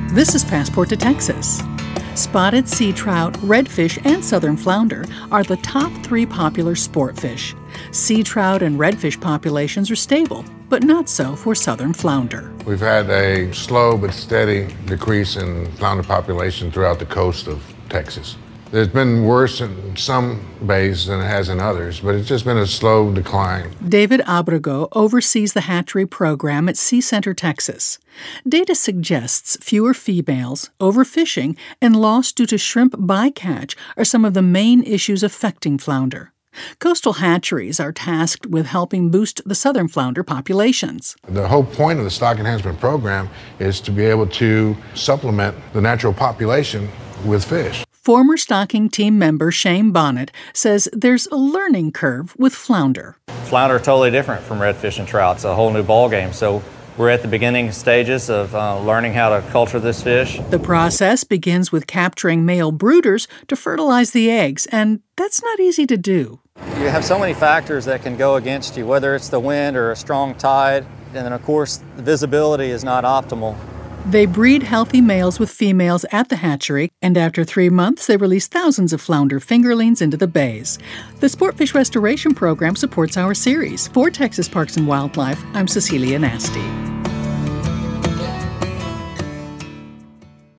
This is Passport to Texas. Spotted sea trout, redfish, and southern flounder are the top 3 popular sport fish. Sea trout and redfish populations are stable, but not so for southern flounder. We've had a slow but steady decrease in flounder population throughout the coast of Texas. It's been worse in some bays than it has in others, but it's just been a slow decline. David Abrego oversees the hatchery program at Sea Center, Texas. Data suggests fewer females, overfishing, and loss due to shrimp bycatch are some of the main issues affecting flounder. Coastal hatcheries are tasked with helping boost the southern flounder populations. The whole point of the stock enhancement program is to be able to supplement the natural population with fish. Former stocking team member Shane Bonnet says there's a learning curve with flounder. Flounder are totally different from redfish and trout. It's a whole new ballgame. So we're at the beginning stages of learning how to culture this fish. The process begins with capturing male brooders to fertilize the eggs, and that's not easy to do. You have so many factors that can go against you, whether it's the wind or a strong tide. And then, of course, the visibility is not optimal. They breed healthy males with females at the hatchery, and after 3 months, they release thousands of flounder fingerlings into the bays. The Sportfish Restoration Program supports our series. For Texas Parks and Wildlife, I'm Cecilia Nasty.